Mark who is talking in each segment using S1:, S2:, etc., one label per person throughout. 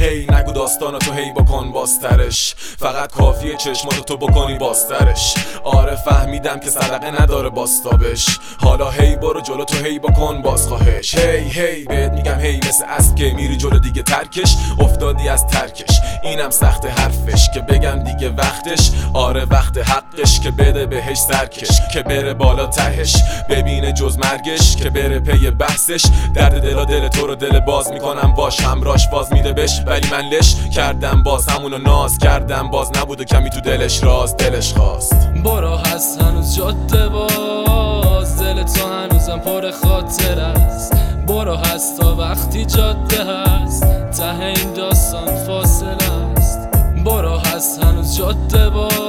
S1: هی نگو داستان تو هی بکن باسترش، فقط کافیه چشماتو تو بکنی باسترش. آره فهمیدم که صدقه نداره باستابش، حالا هی برو جلو تو هی بکن بازخواهش. هی بهت میگم هی مثل اسب که میری جلو دیگه ترکش، افتادی از ترکش اینم سخت حرفش که بگم دیگه وقتش. آره وقت حقش که بده بهش سرکش، که بره بالا تهش ببینه جز مرگش، که بره پی بحثش. درد دلا دل تو رو دل باز میکنم باش، همراش باز میده بش ولی من لش کردم باز همونو ناز کردم باز، نبود و کمی تو دلش راز دلش خواست.
S2: برو هست هنوز جاده باز، دل تو هنوزم پر خاطر است. برو هست تا وقتی جاده هست، ته این داستان فاصله است. برو هست هنوز جاده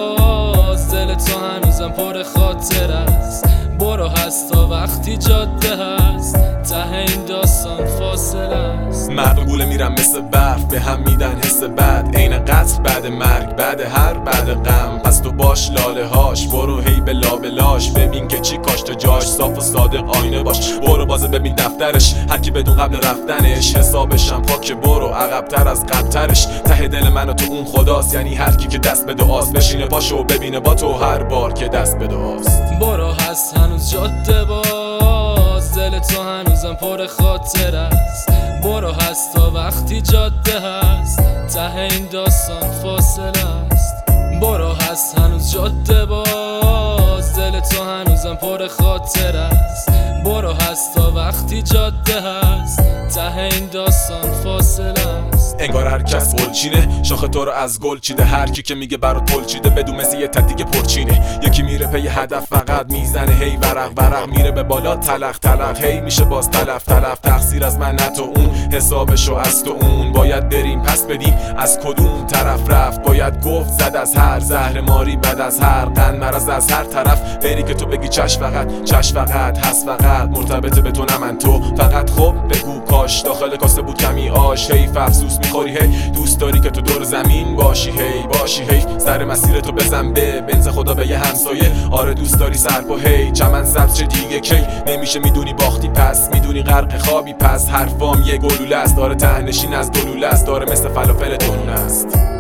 S2: باز، دل تو هنوزم پر خاطر است. برو هست تا وقتی جاده هست، ته این داستان فاصله است.
S1: مرد گوله میرم مثل برف، به هم میدن حس بد، عین قتل بعد مرگ، بعد غم. پس تو باش لاله هاش، برو هی به لابلاش، ببین که چی کاشت جاش، صاف و صادق آینه باش. برو بازه ببین دفترش، هر کی بدون قبل رفتنش حسابشم پاک، برو عقب‌تر از قبل‌ترش. ته دل من و تو اون خداست، یعنی هر کی که دست به دعاست بشینه پاشو ببینه با تو هر بار که دست به دعاست.
S2: برو هست هنوز جاده باز، دل تو هنوزم پر خاطر است. برو هست تا وقتی جاده هست، ته این داستان فاصله است. برو هست هنوز جاده باز، دل تو هنوزم پر خاطر است. برو هست تا وقتی جاده هست، ته این داستان فاصله است.
S1: انگار هر کس گلچینه، شاخ تو رو از گل چیده، هر کی که میگه برات پل چیده بدون مثل یه تدیگ پرچینه. یکی میره پی هدف فقط میزنه هی ورق میره به بالا تلق هی میشه باز تلف تقصیر از من نه تو اون، حسابشو از تو اون. باید بریم پس بدیم از کدوم طرف رفت، باید گفت زد از هر زهر ماری بد از هر قند مرض از هر طرف. بری که تو بگی چش فقط هست فقط مرتبط به تو نه من تو فقط. خب بگو کاش داخل کاسه بود کمی آش، حیف افسوس میخوری هی دوست داری که تو دور زمین باشی هی سر مسیر تو بزن به بنز خدا به یه همسایه. آره دوست داری سرپا هی چمن سبز چه دیگه کی نمیشه، میدونی باختی پس میدونی غرق خوابی، پس حرفام یه گلوله است، داره تهنشین از دلوله است، داره مثل فلافل دونونه است.